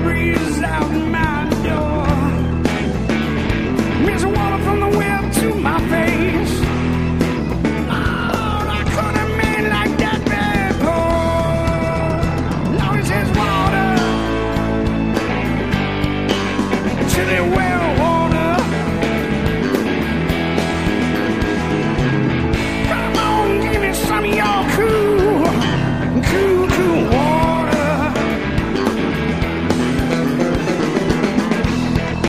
breeze out my door. Miss water from the well to my face. Lord, I could have made like that before. Lord, it says water to the well.